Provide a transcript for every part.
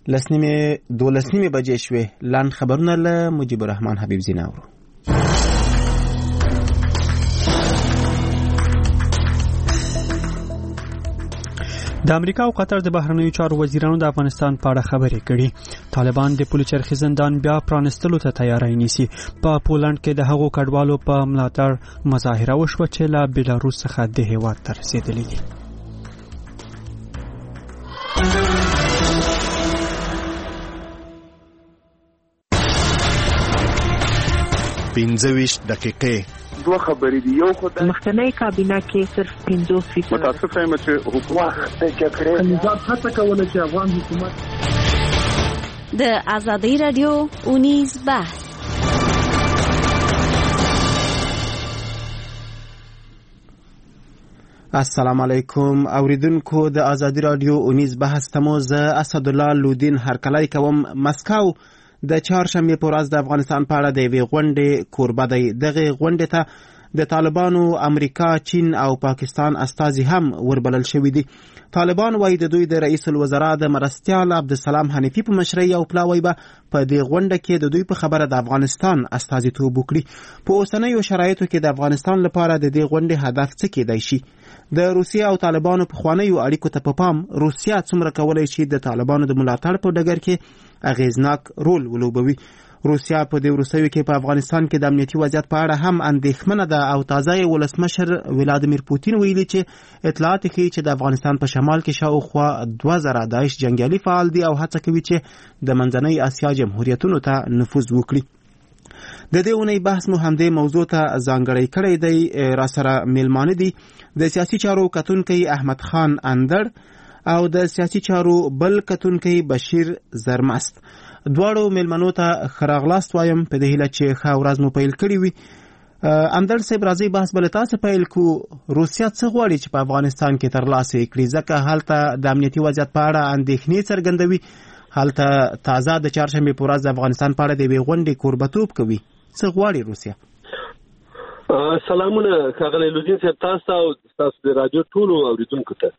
12 بجې شوې. لاند خبرونه له مجيب الرحمن حبیب زیناورو. د امریکا او قطر د بهرنیو چارو وزیرانو د افغانستان په اړه خبرې کړي. طالبان د پولي چرخي زندان بیا پرانستلو ته تیاری نیسي. په پولند کې د هغو کډوالو په ملاتړ مظاهره وشوه چې له بیلاروس څخه د هیواد ته رسېدلي دي. 25 دقیقې دوه خبرې دي. یو خدای مخکنی کابینه کې صرف 50% متاسفه یم چې حکومت جګړه نظام هڅه کوله چې افغان حکومت د آزادۍ رادیو اونیز بحث. السلام علیکم اوریدونکو د آزادۍ رادیو اونیز بحث تمو زه اسدالله لودین هرکلی کوم. مسکو د چهارشنبه په ورځ د افغانستان په اړه د یوې غونډې کوربه دی. دغه غونډې ته د طالبانو، امریکا، چین او پاکستان استازي هم وربلل شوي دي. طالبان وايي د دوی د رئیس الوزرا د مرستیال عبدالسلام حنیفي په مشرۍ او پلاوی به په دې غونډه کې د دوی په خبره د افغانستان استازیتوب وکړي. په اوسنیو شرایطو کې د افغانستان لپاره د دې غونډې هدف څه کېدای شي؟ د روسیې او طالبانو پخوانیو اړیکو ته په پام روسیه څومره کولی شي د طالبانو د ملاتړ په ډګر کې اغیزناک رول ولوبوي؟ روسیه په دې وروستیو کې په افغانستان کې د امنیتي وضعیت په اړه هم اندېښمنه ده او تازه یې ولسمشر ولادیمیر پوتین ویلي چې اطلاعات ښیي چې د افغانستان په شمال کې شاوخوا 2000 داعش جنګیالي فعال دي او هڅه کوي چې د منځنۍ اسیا جمهوریتونو ته نفوذ وکړي. د دې اونۍ بحث مو همدې موضوع ته ځانګړی کړی دی. را سره میلمانه دي د سیاسي چارو کتونکی احمد خان اندړ او د سیاسي چارو بل کتونکی بشیر زرمست. دواړو میلمنو ته ښه راغلاست وایم په دې هیله چې ښه ورځ مو پیل کړې وي. اندړ صاحب راځئ بحث به له تاسو پیل کړو. روسیه څه غواړي چې په افغانستان کې ترلاسه یې کړي؟ ځکه هلته د امنیتي وضعیت په اړه اندېښنې څرګندوي. هلته تازه د چهارشنبې په ورځ د افغانستان په اړه د یوې غونډې کوربتوب کوي. څه غواړي روسیه؟ سلامونه ښاغلی لودین صاحب، تاسو او تاسو د رادیو ټولو اوریدونکو ته.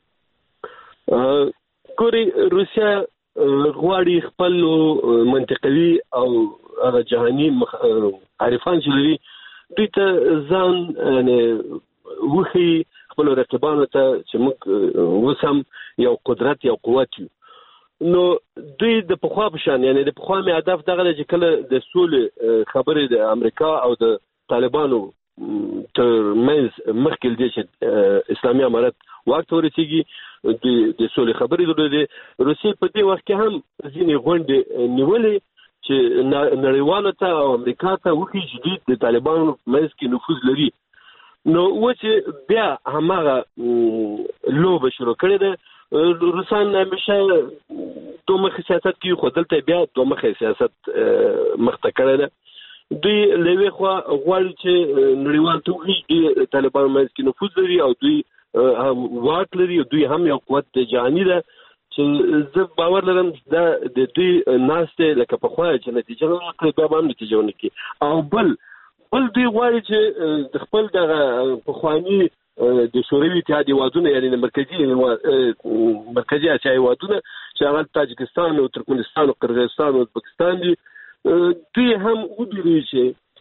ګورئ، روسیه غواړي خپل منطقوي او هغه جهاني عارفان چې لري دوی ته ځان وښي، خپلو رقیبانو ته چې موږ اوس هم یو قدرت یو قوت یو. نو دوی د پخوا په شان یعنی د پخوا مې هدف دغه دی چې کله د سولې خبرې د امریکا او د طالبانو تر منځ مخکې دی چې اسلامي امارت واک ته ورسېږي د سولې خبرې درلودې. روسیې په دې وخت کې هم ځینې غونډې نیولې چې نړیوالو ته او امریکا ته وښیي چې دوی د طالبانو منځ کې نفوذ لري. نو اوس بیا هماغه لوبه شروع کړې ده. روسان همیشه دوه مخې سیاست کوي، خو دلته بیا دوه مخې سیاست مخته کړی ده. دوی له یوې خوا غواړي چې نړیوال ته وښیي دوی طالبانو منځ کې نفوذ لري او دوی هم واک لري، دوی هم یو قوت جهاني ده چې زه باور لرم دا د دوی ناستې لکه پخوا چې نتیجه نه ورکړي بیا به هم نتیجه ونه کړي. او بل دوی غواړي چې د خپل دغه پخواني د شوروي اتحاد هیوادونه یعنې د مرکزي اسیا هیوادونه چې هغه تاجکستان او ترکمنستان او قرغیزستان او ازبکستان دي، دوی هم وبېروي چې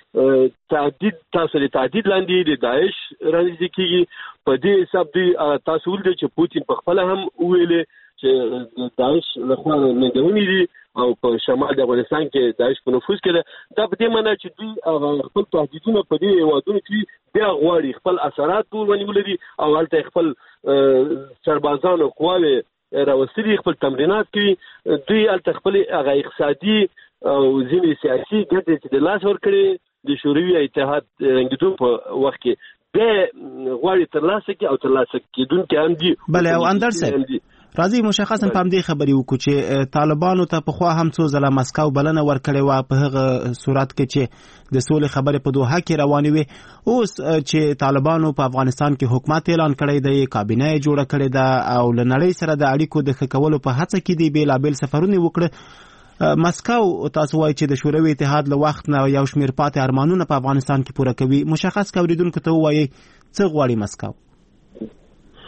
تاسو د تعدید لاندې د داعش رانږدې کېږي. په دې حساب دوی تاسو ولیدل چې پوتین په خپله هم وویلې چې داعش له خوا ننګونې دي او په شمال د افغانستان کې داعش په نفوذ کې ده. دا په دې معنی چې دوی خپل تهدیدونه په دې هیوادونو کې بیا غواړي خپل اثرات ورباندې ولري او هلته خپل سربازان او قواوې راوستلي، خپل تمرینات کوي. دوی هلته خپل هغه اقتصادي او ځینې سیاسي ګټې چې د لاس ورکړي د شوروي اتحاد رنګېدو په وخت کې بیا غواړي ترلاسه کړي او ترلاسه کېدونکي هم دي. بله او اندړ صاحب راځي مشخصا په همدې خبرې وکړو چې طالبانو ته پخوا هم څو ځله مسکو بلنه ورکړې وه په هغه صورت کې چې د سولې خبرې په دوحه کې روانې وې. اوس چې طالبانو په افغانستان کې حکومت اعلان کړی دی، کابینه یې جوړه کړې ده او له نړۍ سره د اړیکو د ښه کولو په هڅه کې دي، بېلابېل سفرونه وکړه. مسکو تاسو وایي چې د شوروي اتحاد له وخت نه یو شمېر پاتې ارمانونه په افغانستان کې پوره کوي. مشخص اوریدونکو ته ووایي څه غواړي مسکو؟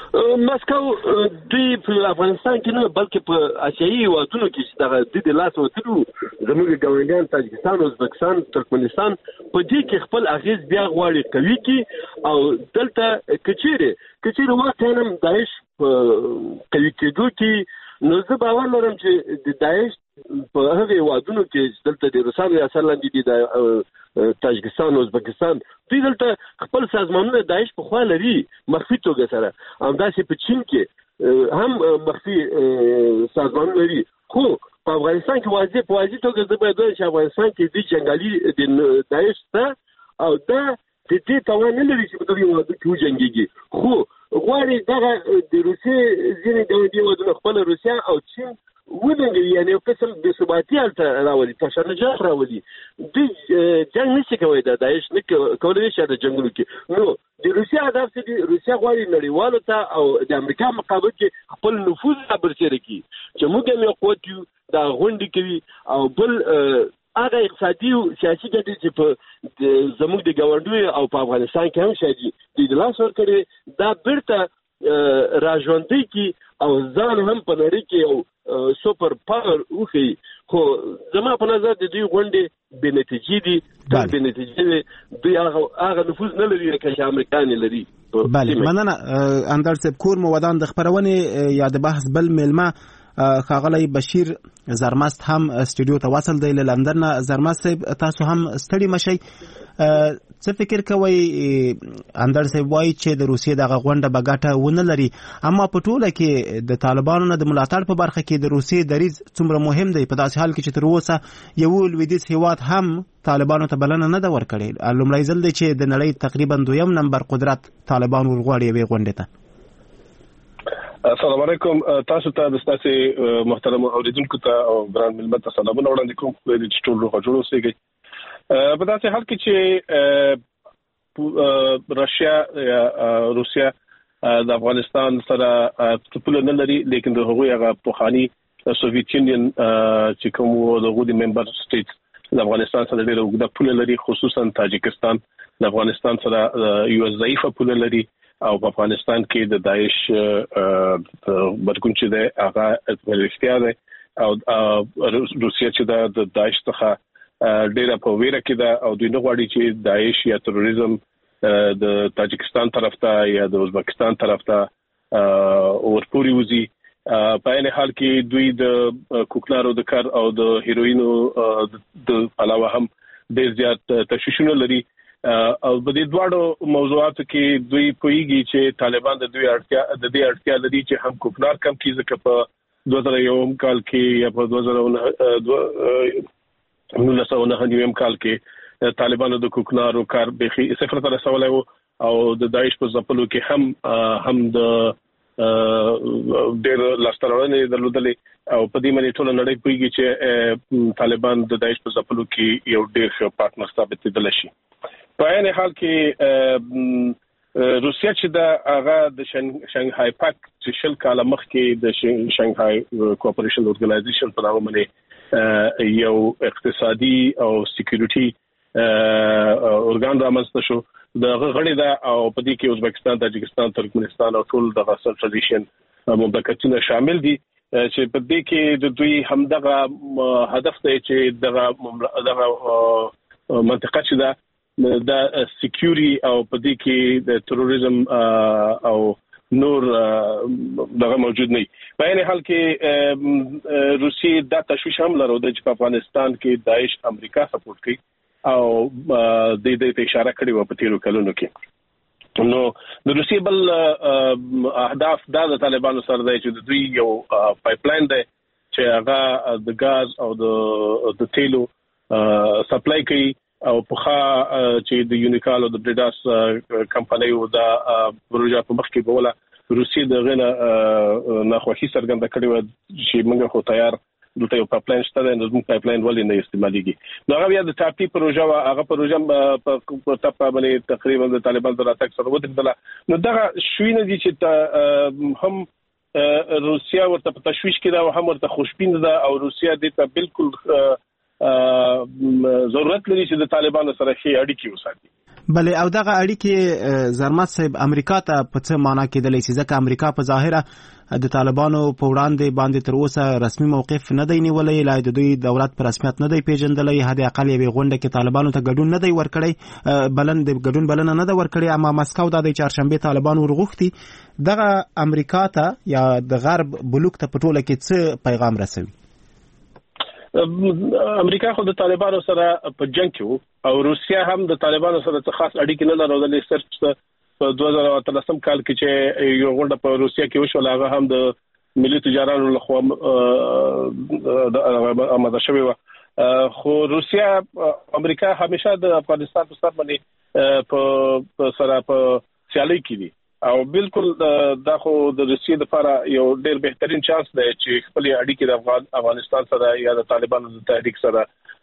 مسکو دوی په افغانستان کې نه بلکې په آسیایي هیوادونو کې چې دغه د لاس وتلو زموږ ګاونډیان تاجکستان، ازبکستان، ترکمنستان په دې کې خپل اغیز بیا غواړي قوي کی او دلته کچېره واقعا هم داعش قوي کېدو کې نو زه باور لرم چې د داعش په هغه هیوادونو کې دلته د روسانو اثر لاندې دي د تاجکستان او ازبکستان دوی دلته خپل سازمانونه داعش په خوا لري مخفي توګه سره، همداسې په چین کې هم مخفي سازمانونه لري. خو په افغانستان کې په واضح توګه زه باید وایم چې افغانستان کې د جنګالي د داعش ته او دا د دې توان نه لري چې په دغه هیوادو کې وجنګېږي. خو غواړي دغه د روسیې ځینې دولتي هیوادونه خپله روسیه او چین ودنګوي، یعنې یو قسم بې ثباتي هلته راولي، تشنجات راولي. دوی جنګ نشي کولی، د داعش نه کولی شي د جنګونو کې. نو د روسیې هدف څه دي؟ روسیه غواړي نړیوالو ته او د امریکا مقابل کې خپل نفوذ رابرسېره کړي چې موږ هم یو قوت یو، دا غونډې کوي او بل هغه اقتصادي او سیاسي ګټې چې په زموږ د ګاونډیو او په افغانستان کې هم شته دي د لاس ورکړي دا بیرته راژوندي کی او ځان هم په نړۍ کې یو سوپر پاور وخی. خو زما په نظر د دوی غونډې بې نتیجې دي، بې نتیجې دي، دوی هغه نفوذ نه لري لکه چې امریکایان لري. بله مننه اندر صاحب. کور مو ودان د خپرونې یا د بحث بل میلمه ښاغلی بشیر زرمست هم استودیو ته وصل دی له لندن نه. زرمست صاحب تاسو هم ستړي مشئ، څه فکر کوئ؟ اندر صاحب وایي چې د روسیې دغه غونډه به ګټه ونه لري، اما په ټوله کې د طالبانو نه د ملاتړ په برخه کې د روسیې دریځ څومره مهم دی په داسې حال کې چې تر اوسه یو لویدیځ هیواد هم طالبانو ته بلنه نه ده ورکړې؟ لومړی ځل دی چې د نړۍ تقریبا 2م نمبر قدرت طالبان ورغواړي یوې غونډې ته. السلام علیکم. تاسو ته د تاسو محترم اوریدونکو ته او ګران ملت ته سلامونه وړاندې کوم چې ټول روغ جوړ اوسئ. په داسې حال کې چې راشیا یا روسیا د افغانستان سره پوله نه لري، لیکن د هغوی هغه پخوانی سوویت یونین چې کوم د ممبر سټیټ د افغانستان سره ډېره اوږده پوله لري، خصوصا تاجکستان د افغانستان سره یو ضعیفه پوله لري او په افغانستان کې د داعش بدګون چې دی هغه رښتیا دی او روسیا چې د داعش څخه ډېره په ویره کې ده او دوی نه غواړي چې داعش یا تروریزم د تاجکستان طرف ته یا د ازبکستان طرف ته ورپوري وځي. په عین حال کې دوی د کوکنارو د کار او د هیروینو د علاوه هم ډېر زیات تشویشونه لري او په دې دواړو موضوعاتو کې دوی پوهیږي چې طالبان د دې اړتیا لري چې هم کوکنار کم کړي، ځکه په 2001 کال کې یا په 1999 کال کې طالبانو د کوکنارو کار بخي 0 ته رسولی وو او د داعش په ځپلو کې هم د ډېر لاستهراوړنې درلودلې او په دې باندې ټول نړۍ پوهیږي چې طالبان د داعش په ځپلو کې یو ډېر ښه پارټنر ثابتېدلی شي. په عین حال کې روسیا چې د هغه د شنګهای پاکټ چې 20 کاله مخکې د شنګهای کوآپریشن اورګنایزیشن په نامه باندې یو اقتصادي او سکیورټي اورګان رامنځته شو، د غړي دا او په دې کې ازبکستان، تاجکستان، ترکمنستان او ټول د سنټرل ایشین مملکتونه شامل دي چې په دې کې د دوی همدغه هدف دی چې دغه منطقه چې دا سکیورټي او په دې کې د تروریزم او نور دغه موجود نه. په عین حال کې روسیې دا تشویش هم لري چې په افغانستان کې داعش امریکا سپورټ کوي او د دې ته اشاره کړې و په تیرو کلونو کې. نو د روسیې بل اهداف دا د طالبانو سره دی چې دوی یو پایپ لاین دی چې هغه د غاز او د تیلو سپلای کوي او پخا چې د یونیکال او د بریډاس کمپنیو دا پروژه په مخ کې بوله روسیې د غنه ناخوښي څرګنده کړې و چې موږ خو تیار دلته یو پایپ لاین شته دی، نو موږ پایپ لاین ولې نه استعمالېږي. نو هغه بیا د ټاپي پروژه وه، هغه پروژه په ټپه باندې تقریبا د طالبان د راتګ سره ودرېدله. نو دغه شوي نه دي چې هم روسیا ورته په تشویش کې ده او هم ورته خوشبین ده او روسیا دې ته بالکل ضرورت لري چې د طالبانو سره ښې اړیکې وساتي. بلې او دغه اړیکې زرمت صاحب امریکا ته په څه معنا کېدلی شي ځکه امریکا په ظاهره د طالبانو په وړاندې باندې تر اوسه رسمي موقف نه دی نیولی لا د دوی دولت په رسمیت نه دی پیژندلی حد اقل یوې غونډه کې طالبانو ته ګډون نه دی ورکړی ګډون بلنه نه ده ورکړې اما مسکو دا د چهارشنبې طالبان ورغوښتي دغه امریکا ته یا د غرب بلوک ته په ټوله کې څه پیغام رسوي؟ امریکا خو د طالبانو سره په جنگ کې او روسیا هم د طالبانو سره خاص اړیکې نه لرلې صرف په 2013 کال کې چې یو غونډه په روسیا کې وشول هغه هم د ملي تجارانو لخوا آماده شوې وه خو روسیا امریکا همیشه د افغانستان په سر باندې په سره په سیالي کې دي او بالکل دا خو د روسیې لپاره یو ډېر بهترین چانس دی چې خپل اړیکې د افغانستان سره یا د طالبانو د تحریک سره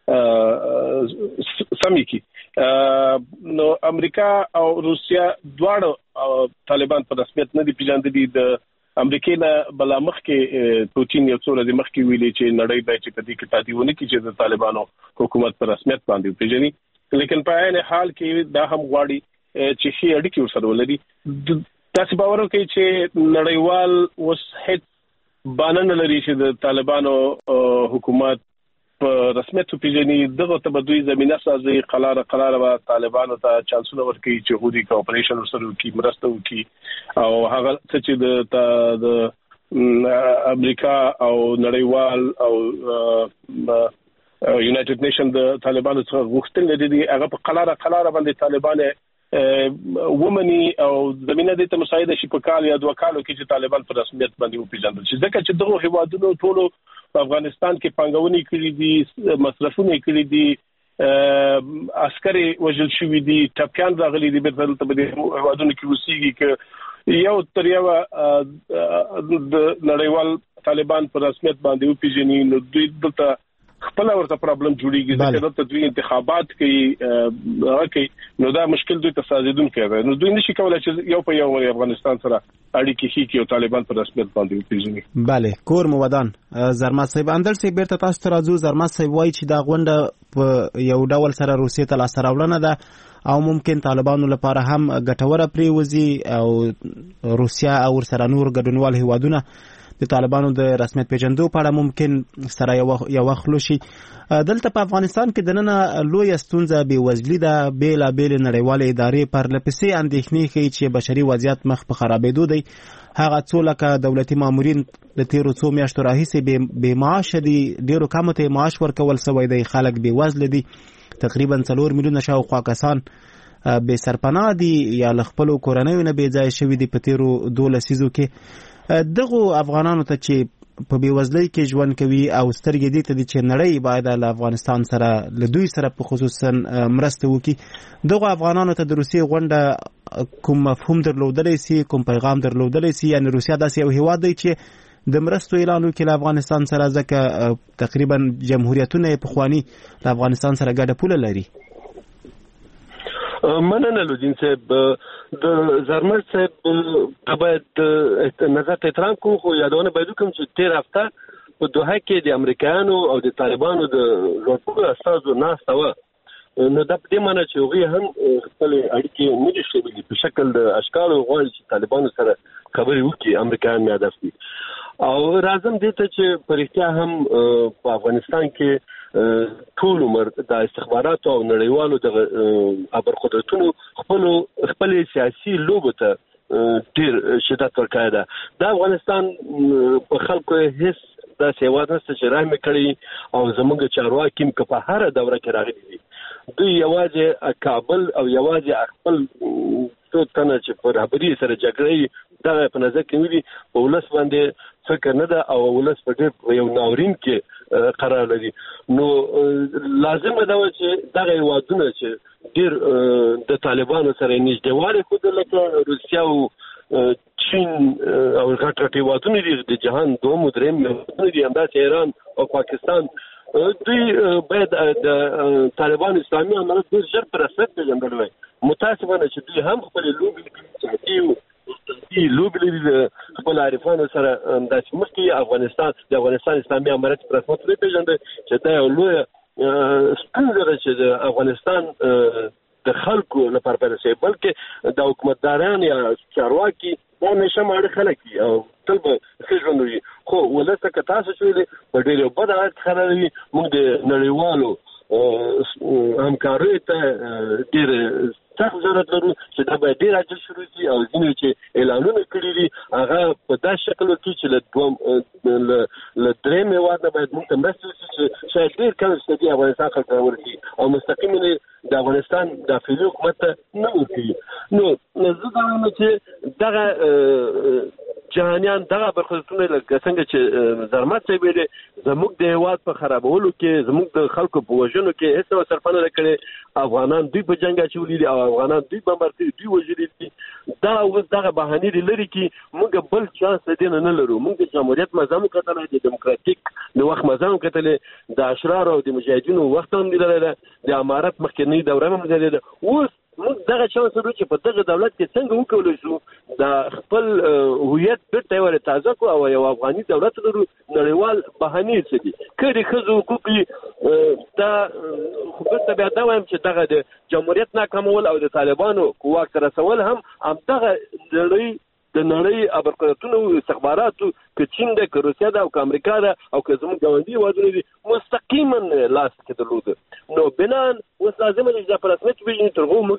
سمې کی نو امریکا او روسیا دواړه طالبان په رسمیت نه دي پیژندلي د امریکای نه بلا مخ کې پوتین یو څو ورځې مخکې ویلي چې نړۍ باید چې په دې کې تادیونه کوي چې د طالبانو حکومت په رسمیت باندې پیژني لیکن په عین حال کې دا هم غواړي چې شي اړیکې ورسره ولري تاسو باور وکړئ چې نړیوال اوس هیڅ بانه نه لري چې د طالبانو حکومت په رسمیت پیژني دغه ته دوی زمينه سازي قرار و طالبانو ته چانسونه ورکړي چې هودي کوپریشن سره وکړي مرسته وکړي او هغه چې د امریکا او نړیوال او یونایټډ نیشن د طالبانو څخه غوښتل دي هغه په قرار باندې طالبان ومني او زمينه دې ته مساعده شي په کال یا 2 کالو کې چې طالبان په رسمیت باندې وپیژندل شي ځکه چې دغه هیوادونو ټولو په افغانستان کې پانګونې کړې دي مصرفونه کړې دي عسکري وژل شوی دي ټپيان راغلي دي په دې هیوادونو کې وسیږي چې یو تر یو د نړیوال طالبان په رسمیت باندې وپیژني نو دوی دلته خپل ورته پرابلم جوړیږي چې د دوی انتخابات کوي نو دا مشکل دوی ته سازیدون کوي نو دوی نشي کولای چې یو په یو افغانستان سره اړیکې هي او طالبان په رسمیت باندې وپیژني. بله کور مو ودان زرمت صاحب اندر صاحب بیرته تاسو ته راځو. زرمت صاحب وایي چې دا غونډه په یو ډول سره روسیې ته لاسته راوړنه ده او ممکن طالبانو لپاره هم ګټوره پریوزي او روسیا او ورسره نور ګډونوال هیوادونه د طالبانو د رسمیت پیژندو په اړه ممکن سره یو وخت شي. دلته په افغانستان کې د نن لوی ستونزه بېوزلي ده بېلابېلې نړیوالې ادارې پرله پسې اندېښنې ښیي چې بشري وضعیت مخ په خرابېدو دی. هغه څو لکه دولتي مامورین د تیرو څو میاشتو راهیسې بې معاشه دي ډېرو کمو ته معاش ورکول سوی دی خلک بېوزله دي تقریبا 4 میلیونه شاوخوا کسان بې سرپناه دي یا له خپلو کورنیو نه بې ځایه شوي دي په تیرو 2 لسیزو کې. دغه افغانانو ته چې په بیوزلۍ کې ژوند کوي او سترګې دي ته دي چې نړۍ باید له افغانستان سره له دوی سره په خصوصا مرسته وکړي دغه افغانانو ته د روسیې غونډه کوم مفهوم درلودلی سي کوم پیغام درلودلی سي یعنی روسیا داسې یو هیواد دی چې د مرستو اعلان وکړي له افغانستان سره ځکه تقریبا جمهوریتونه یې پخواني له افغانستان سره ګډه پوله لري. مننه لودین صاحب د زرمت صاحب باید نظر ته احترام کوم خو یادونه باید کوم چې تیر هفته په دوحه کې د امریکایانو او د طالبانو د لوړپوړو استازو ناسته وه نو دا په دې معنی چې هغوی هم خپل اړیکې نه دي ښودلي په شکل د اشکالو غواړي چې طالبانو سره خبرې وکړي امریکایان مې هدف دي او راځم دې ته چې په رښتیا هم په افغانستان کې ټول عمر د استخباراتو او نړیوالو د ابرقدرتونو خپل سیاسي لوبو ته ډیر شدت ورکړی ده. د افغانستان په خلکو هیڅ داسې هېواد نشته چې رحم کړی او زموږ چارواکي که په هره دوره کې راغلي دي دوی یوازې کابل او یوازې خپل څو تنه چې په رهبري سره جګړه دغه په نظر کې نیولي په ولس باندې فکر نه ده او ولس په ډېر یو ناورین کې قرار لري نو لازمه ده چې دغه هېوادونه چې ډېر د طالبانو سره نږدېوالی ښودل لکه روسیا او چین او غټ هېوادونه دي د جهان دوم او درېیم هېوادونه دي همداسې ایران او پاکستان دوی باید د طالبان اسلامي امارت ډېر ژر په رسمیت پېژندلی وای. متاسفانه چې دوی هم خپلې لوبې لوبې لري د خپل عارفانو سره داسې مخکې د افغانستان اسلامي امارت په رسمیت نه پېژنده چې دا یو لویه ستونزه ده چې د افغانستان د خلکو لپاره پیدا بلکې د حکومتداران یا چارواکي دا نشه ماړه خلک او تل به ښه ژوند وي خو ولسته که تاسو چې په ډېر بد حالت خلوي موږ د نړیوالو همکاریو ته ډېر سخت ضرورت لرو چې دا باید ډېر عاجل شروع شي او ځینې چې اعلانونه کړي دي هغه په داسې شکل وکړي چې له درېیم هېواد نه باید موږ ته مرسته وشي چې شاید ډېر کم شدي افغانستان خلک راورسي او مستقیما د افغانستان داخلي حکومت ته نه ورکوي نو زه دا وایم چې دغه جهانیان دغه برخوردونه لکه څنګه چې زرمت صاحب ویلي زموږ د هېواد په خرابولو کې زموږ د خلکو په وژنو کې هېڅ ډول صرفه نه ده کړې افغانان دوی په جنګ اچولي دي او افغانان دوی بمبار کړي دوی وژلي دي دا اوس دغه بهانې دي لري کې موږ بل چانس د دې نه لرو موږ د جمهوریت مزام کتلی د دیموکراتیک د وخت مزام کتلی د اشرارو او د مجاهدینو وخت هم لیدلی ده د امارت مخکنۍ دوره هم لیدلی ده اوس موږ دغه چانس لرو چې په دغه دولت کې څنګه وکولی شو د خپل هویت بېرته یې ورې تازه کړو او یو افغاني دولت لرو نړیوال بهانې څه دي که د ښځو حقوق دا خو بېرته بیا دا وایم چې دغه د جمهوریت ناکامول او د طالبانو واک ته رسول هم همدغه د نړۍ ابرقدرتونو استخباراتو که چین ده که روسیه ده او که امریکا ده او که زموږ ګاونډي هېوادونه دي مستقیما لاس کې درلوده نو بنان اوس لازمه ده چې دا په رسمیت وپېژني تر هغو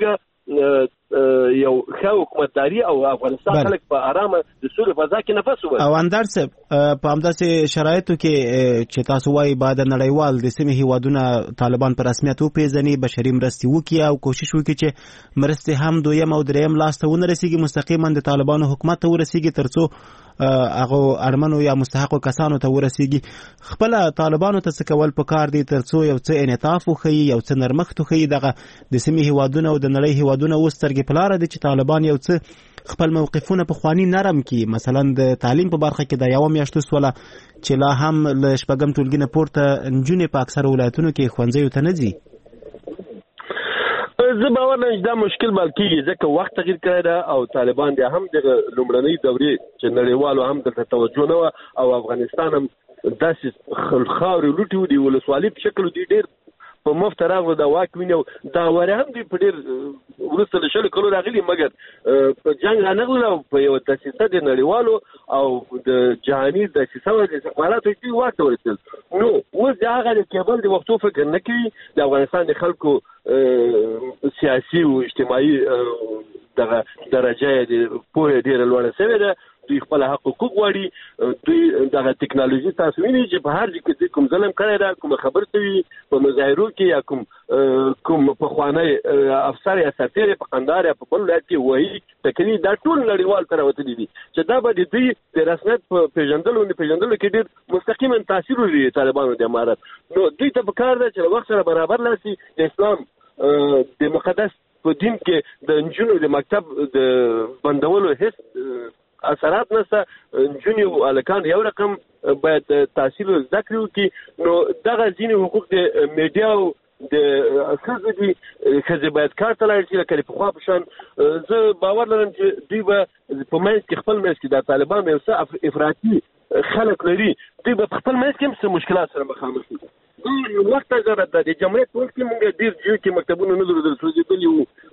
موږ یو ښه حکومتداري او افغانستان خلک په ارامه د سولې فضا کې نفس وباسي او اندر صاحب په همداسې شرایطو کې چې تاسو وایي باید نړیوال د سیمې هېوادونه طالبان په رسمیت وپېژني بشري مرستې وکړي او کوشش وکړي چې مرستې هم دویم او درېیم لاس ته ونه رسېږي مستقیما د طالبانو حکومت ته ورسېږي تر څو هغه اړمنو یا مستحقو کسانو ته ورسېږي خپله طالبانو ته څه کول پکار دي تر څو یو څه انعطاف وښیي یو څه نرمښت وښیي دغه د سیمې هېوادونه او د نړۍ هېوادونه اوس سترګې په لاره دي چې طالبان یو څه خپل موقفونه پخواني نرم کړي مثلا د تعلیم په برخه کې د یوه میاشت وسوله چې لا هم له شپږم ټولګي نه پورته نجونې په اکثره ولایتونو کې ښوونځیو ته نه ځي زه باور لرم چې دا مشکل بل کېږي ځکه وخت تغیر کړی ده او طالبان بیا هم دغه لومړنۍ دورې چې نړیوالو هم دلته توجه نه وه او افغانستان هم داسې خاورې لوټې و دي ولسوالي په شکل دوی ډېر په مفت راغلو دا واک ویني او دا وارې هم دوی په ډېر وروسته له شلو کلو راغلي مګر په جنګ رانغلل او په یوه دسیسه د نړیوالو او د جهاني دسیسه وه د استخباراتو دوی واک ته ورسېدل نو اوس د هغه د کیبل د وختو فکر نه کوي د افغانستان د خلکو سیاسي او اجتماعي دغه درجه د پوهې ډېره لوړه شوې ده دوی خپل حق حقوق غواړي دوی دغه ټکنالوژي تاسو وینئ چې په هر ځای کې کوم ظلم کړی ده کومه خبر شوي په مظاهرو کې یا کوم پخوانی افسر یا سفیر په قندهار یا په بل ولایت کې وایي تکلي دا ټول نړیوال ته راوتلي دي چې دا به د دوی د رسمیت په پېژندلو نه پېژندلو کې ډېر مستقیما تاثیر ولري طالبانو د امارت نو دوی ته پکار ده چې له وخت سره برابر لاسي د اسلام د مقدس په دین کې د نجونو د مکتب د بندولو هیڅ اثرات نشته نجونې او هلکان یو رقم باید تحصیل او زده کړې وکړي نو دغه ځینې حقوق د میډیا او د ښځو دي ښځې باید کار ته لاړ شي لکه د پخوا په شان زه باور لرم چې دوی به په منځ کې خپل منځ کې د طالبان یو څه افراطي خلک لري دوی به په خپل منځ کې هم څه مشکلات سره مخامخ دي وخت ضرورت ده د جمهوریت په وخت کې موږ ډېر ځایو کې مکتبونه نه درلودل سوځېدلي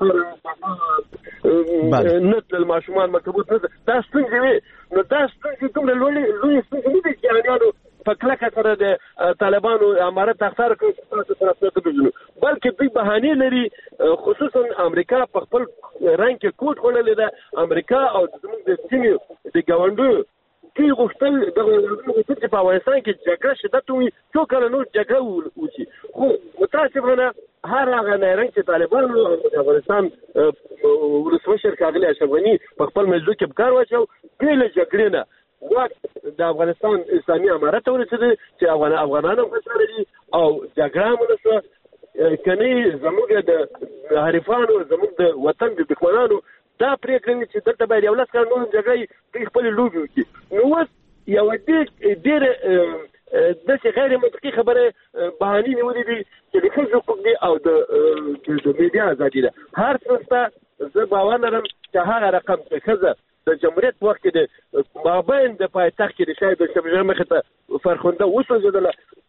وو نه تلل ماشومان مکتبونو ته دا ستونزې وې نو دا ستونزې دومره لویې ستونزې نه دي چې جهانیانو په کلکه سره د طالبانو امارت اخطار کړي چې تاسو ته رسمیت وپېژنو بلکې دوی بهانې لري خصوصا امریکا په خپل رنګ کې کوټ خوړلې ده امریکا او زموږ د سیمې د ګاونډیو دوی غوښتل چې په افغانستان کې جګړه شدت وي څو کاله نور جګړه وشي خو متاسفانه هر هغه نارنج چې طالبانو د افغانستان ولسمشر ښاغلي اشرف غني په خپل موضوع کې په کار واچو دوی له جګړې نه واک د افغانستان اسلامي امارت ته ورسېده چې افغانان هم خوشحاله دي او جګړه هم ونه شوه کنی زموږ د حریفانو زموږ د وطن د دښمنانو دا پرېکړه چې دلته باید یو لس کاله نور جګړه دوی خپلې لوبې وکړي نو اوس یوه ډېره داسې غیر منطقي خبره بهانې نیولې دي چې د ښځو حقوق دي او د میډیا ازادي ده هر څه شته زه باور لرم چې هغه رقم چې ښځه د جمهوریت په وخت کې د مابین د پایتخت کې د شاید د شبژن مخې ته فرخنده وسوځېدله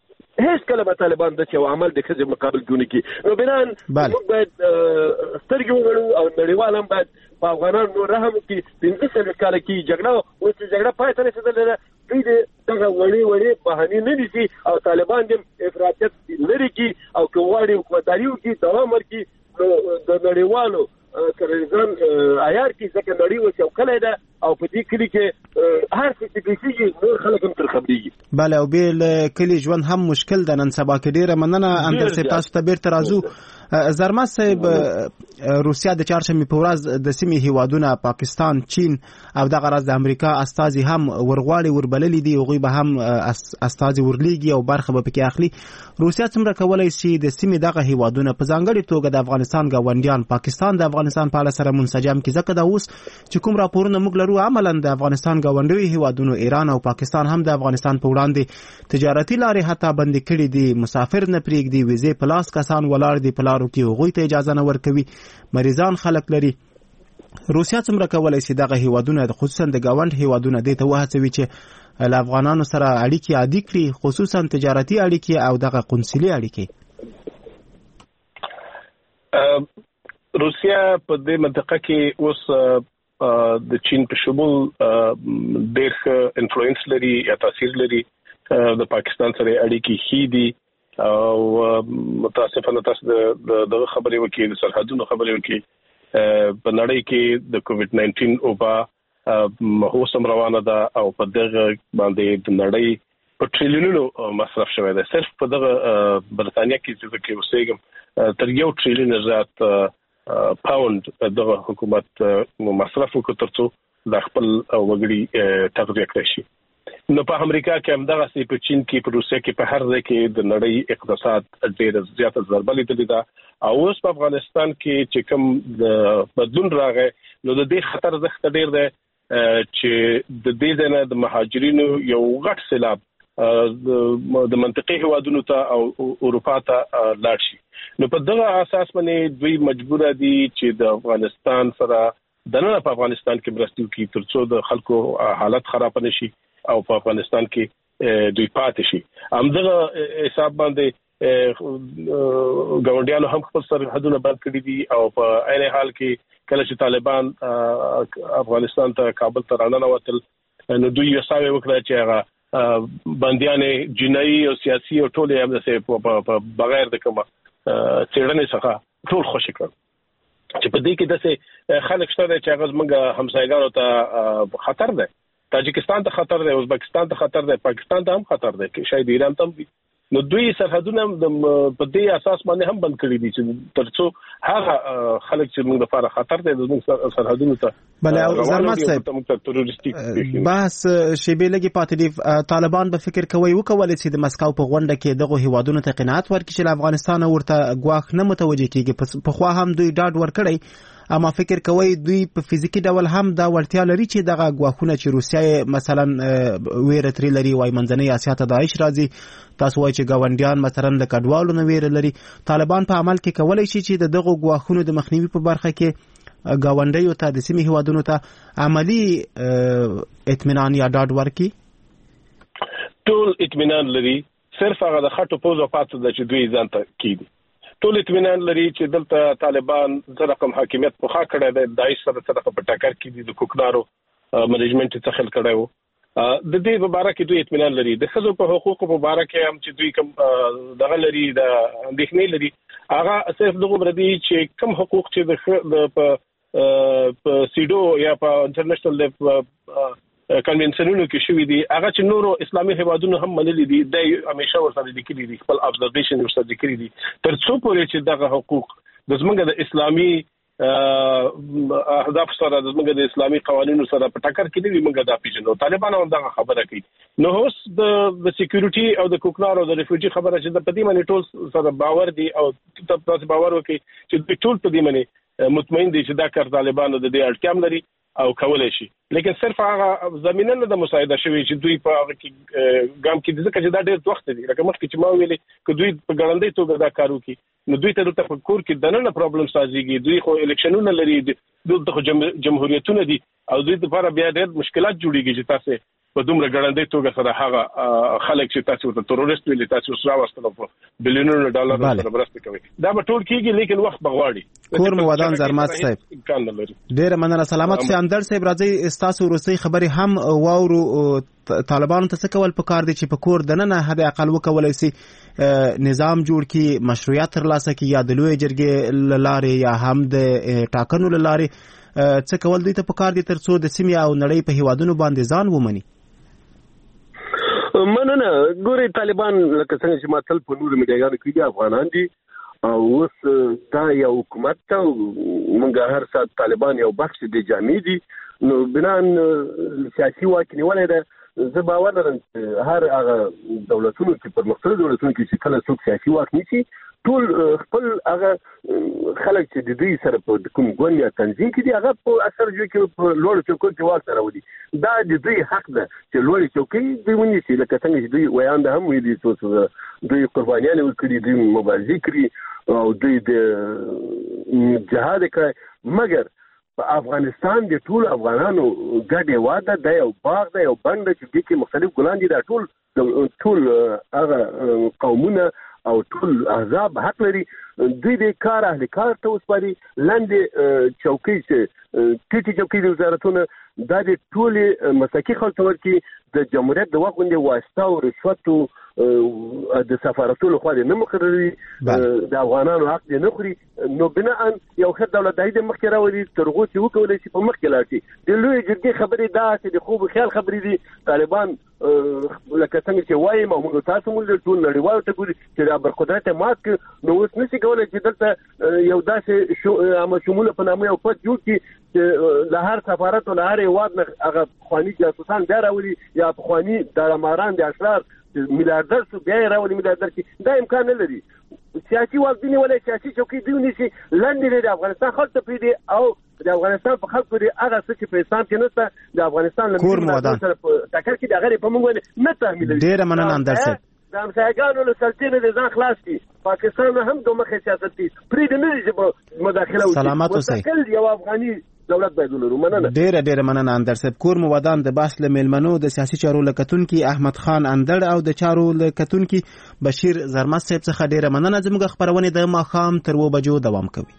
هیڅ کله به طالبان د یو عمل د ښځې مقابل کې ونه کړي. نو بنان موږ باید سترګې وغړو او نړیوال هم باید په افغانانو نور رحم وکړي. 15 کاله کې جګړه اوس جګړه پای ته رسېدلې ده. دوی دغه وړې بهانې نه نیسي او طالبان د افراطیت لرې کړي او که غواړي حکومتداري وکړي دوام ورکړي نو د نړیوالو سره ځان عیار کړي ځکه نړۍ اوس یو کلی ده او په دې کلي کې هر څه چې پېښېږي نور خلک هم تر خبرېږي. بله او بې کلي ژوند هم مشکل ده. نن سبا کې ډېره مننه امجد صاحب تاسو ته بیرته راځو. زرمت صاحب روسیا د چهارشنبې په ورځ د سیمې هیوادونه پاکستان چین او دغه راز د امریکا استازي هم ورغواړي وربللي دي هغوی به هم استازي ورلیږي او برخه به پکې اخلي. روسیا څومره کولی شي د سیمې دغه هیوادونه په ځانګړې توګه د افغانستان ګاونډیان پاکستان د افغانستان په اړه سره منسجم کړي ځکه دا اوس چې کوم راپورونه موږ لرو عملا د افغانستان ګاونډیو هیوادونو ایران او پاکستان هم د افغانستان په وړاندې تجارتي لارې حتی بندې کړي دي. مسافر نه پرېږدي ویزې په لاس کسان ولاړ دي په لارو کې هغوی ته اجازه نه ورکوي مریضان خلک لري. روسیا څومره کولی شي دغه هیوادونه خصوصا د ګاونډ هیوادونه دې ته وهڅوي چې له افغانانو سره اړیکې عادي کړي خصوصا تجارتي اړیکې او دغه قنصلي اړیکې؟ روسیا په دې منطقه کې اوس د چین په شمول ډېر ښه انفلوئنس لري یا تاثیر لري. د پاکستان سره اړیکې ښې دي او متاسفانه تاسو د خبرې وکړي د سرحدونو خبرې وکړي. په نړۍ کې د کووډ 19 وبا هوسم روانه ده او په دغه باندې د نړۍ په ټریلیونونو مصرف شوی دی. صرف په دغه برتانیا کې چې اوسېږم تر 1 ټریلیون زیات پاوند دغه حکومت مصرف وکړ ترڅو د خپل وګړي تغذیه کړي شي. نو په امریکا کې هم دغه سي په چین کې په روسیا کې په هر ځای کې د نړۍ اقتصاد ډېر زیاته ضربه لیدلې ده او اوس په افغانستان کې چې کوم د بدلون راغی نو د دې خطر زخت ډېر دی چې د دې ځای نه د مهاجرینو یو غټ سیلاب د منطقي هیوادونو ته او اروپا ته لاړ شي. نو په دغه اساس باندې دوی مجبور دي چې د افغانستان سره دنه په افغانستان کې مرستې وکړي ترڅو د خلکو حالت خراب نه شي او په افغانستان کې دوی پاتې شي. همدغه حساب باندې ګاونډیانو هم خپل سرحدونه بند کړي دي او په عین حال کې کله چې طالبان افغانستان ته کابل ته راننوتل نو دوی یې ساوي وکړه چې هغه بنديانې جنایي او سیاسي او ټول یې هم په بغیر د کومه څېړنې څخه ټول خوشی کړ چې په دې کې داسې خلک شته چې هغه زموږ همسایګانو ته خطر دی. تاجکستان ته خطر دی، ازبکستان ته خطر دی، پاکستان ته هم خطر دی، که شاید ایران ته هم وي. نو دوی سرحدونه په دې اساس باندې هم بند کړی دي چې ترڅو هغه خلک چې موږ لپاره خطر دی د موږ سرحدونو ته بله او زرمت صاحب بحث شیبې لګي پاتې دي. طالبان به فکر کوي وکولای شي د مسکو په غونډه کې دغه هیوادونو ته قناعت ورکړي چې له افغانستان ورته ګواښ نه متوجه کیږي. پخوا هم دوی ډاډ ورکړی اما فکر کوي دوی په فزیکی ډول هم دا وړتیا لري چې دغه ګواښونه چې روسیا مثلا ویره ترې لري وای منځنۍ اسیا ته داعش راځي تاسو وایي چې ګاونډیان مثلا د کډوالو نه ویره لري. طالبان په عمل کې کولی شي چې د دغه ګواښونو د مخنیوي په برخه کې ګاونډیو ته د سیمې هیوادونو ته عملی اطمینان یا ډاډ ورکړي؟ ټول اطمینان لري، صرف هغه د خټو پوزو پاتې د چې دوی ځان ته کیدي. ټول اطمینان لري چې دلته طالبان د رقم حاکمیت په خا کړی دی، داعش سره په ټکر کې دي، د کوکنارو منیجمنت څخه خل کړی وو. د دې په اړه کې دوی اطمینان لري. د ښځو په حقوقو په اړه کې هم چې دوی کوم دغه لري د اندېښنې لري هغه صرف دغه بردي چې کوم حقوق چې په سیډو یا په انټرنیشنل کنونسیونونو کې شوې دي هغه چې نورو اسلامي هیوادونو هم منلي دي د همیشه ورسره لیکلي دي، خپل ابزرویشن ورسره لیکلي دي تر څو پورې چې دغه حقوق د زموږ د اسلامي اهداف سره د زموږ د اسلامي قوانینو سره په ټکر کې دي موږ دا پیژنو. طالبان هم دغه خبره کوي. نو اوس د سکیورټي او د کوکنارو د ریفیوجی خبره چې د پدې باندې ټول سره باور دي او تاسو باور وکړي چې ټول پدې باندې مطمئن دي چې دا کار طالبانو د دې اړتیا لري او کولای شي، لیکن صرف هغه زمينه نه د مساعده شوی چې دوی په هغه کې ګام کې ځکه چې دا ډېر وخت دی لکه مخکې چې ما ویلي چې دوی په ګړندۍ توګه دا کار وکړي نو دوی ته د تفکر کې دنه پرابلم سازيږي. دوی خو الیکشنونه لري، دلته جمهوریتونه دي او دوی لپاره بیا ډېر مشکلات جوړیږي چې تاسو په دومره ګړندۍ توګه سره هغه خلک چې تاسو ته تروریست ویل تاسو سره واستلو په بلیونونو ډالر سره مرسته کوي دا به ټول کیږي لیکن وخت بغواړي کور مو ودان زرمات صاحب ډېر مننه سلامت سي اندر صاحب راځي تاسو روسي خبري هم واورو طالبانو ته څه کول پکار دي چې په کور دننه حد اقل وکولای سي نظام جوړ کی مشروعیت ترلاسه کی یا د لوی جرګې لارې یا هم د ټاکنو لارې څه کول دي ته پکار دي ترڅو د سیمې او نړۍ په هیوادونو باندې ځان ومني مننه ګوري طالبان لکه څنګه چې ما تل په نور میډیاګانو کې دي افغانان دي او اوس دا یو حکومت ته موږ هر څه طالبان یو بخش دي جامع دي نو بنان سیاسي واک نیولای ده زه باور لرم چې هر هغه دولتونو چې پرمختللي دولتونو کې چې کله څوک سیاسي واک نیسي ټول خپل هغه خلک چې د دوی سره په کوم ګوند یا تنظیم کې دي هغه په اثر جو کې په لوړ چوکو کې واک سره ودی دا د دوی حق ده چې لوړ چوکي دوی ونیسي لکه څنګه چې دوی ویان ده هم ویلي څو دوی قربانیان ورکړي دوی مبارزه کړي او دوی د جهاد کوي مګر په افغانستان د ټول افغانانو ګډه واده د یو باغ د یو بند چې د کې مختلف ګلان دي دا ټول هغه قومونه او ټول احزاب حق لري دوی د کار اهل کار ته وسپاري لاندې چوکۍ چې ټیټي چوکۍ د وزارتونو دا د ټول مساکي خلکو ورکی د جمهوریت د وګوندې واسطه او رشوت د سفارتونو خو نه مقرري د افغانانو حق نه خوري نو بناء یو خدای دولت د مخکې راوړي ترغو چې وکولای شي په مخکې لاړ د لوی جرګې خبرې دا چې د خوب خیال خبرې دي طالبان لکه څنګه چې وایم او موږ تاسو موږ ټول نړیوال ته ګوري چې د برقدرت مات نو اوس نشي کولای چې دلته یو داسې شموله په نامه یو پد جوړ کړي چې له هر سفارت او له هر هیواد نه هغه افغاني جاسوسان بیا راوړي یا افغاني دارماران د اشرار میلیاردر سو بیا راوړي میلیاردر کې دا امکان نه لري سیاسي واک دی ولې سیاسي چوکۍ دی ونیسي لاندې د افغانستان خلک ته پیډي او د افغانستان په خلکو دی هغه څه چې په اسلام کې نشته د افغانستان لپاره سره ټاکل کې د غریب په موږ نه تحمیل ډیر مننه اندر صاحب د امسایګانو له سلطنت د ځان خلاص کی پاکستان هم دوه مخه سیاست دی پرې د نړۍ چې مداخله وکړي سلامات اوسئ یو افغاني دولت باید ولرو مننه ډیر مننه اندر صاحب کور مو ودان د بحث له میلمنو د سیاسي چارو لکتونکو احمد خان اندر او د چارو لکتونکو بشیر زرمت صاحب څخه ډیر مننه زموږ خبرونه د ماخام تر 2 بجو دوام کوي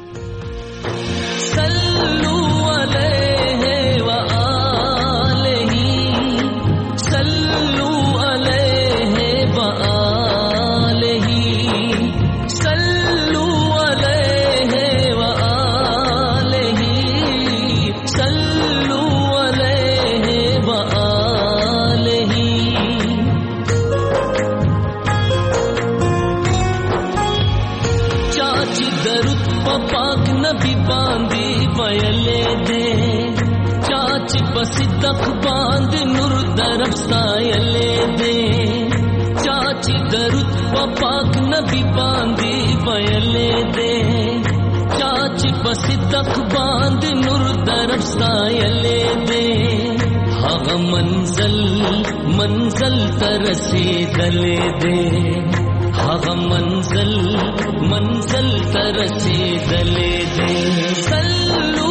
صدق باند نور درف سایلے دے چاچی درود و پاک نبی باندی ویلے دے چاچی صدق باند نور درف سایلے دے ہاں منزل ترسیدلے دے ہاں منزل ترسیدلے دے صلو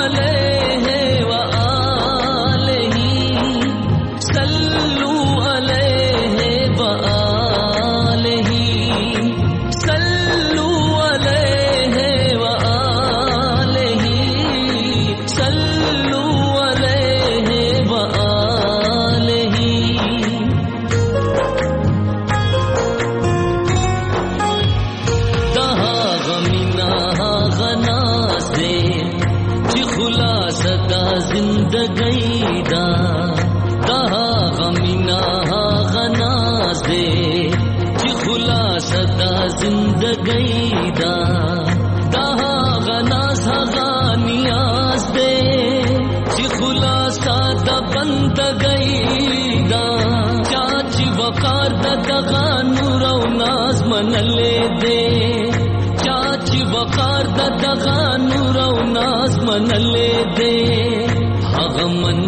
منلے دے چاچی وقار دغا نور و ناز منلے دے ہاں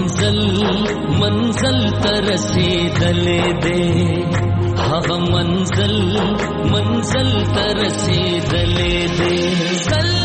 منزل ترسیدلے دے ہاں منزل ترسیدلے دے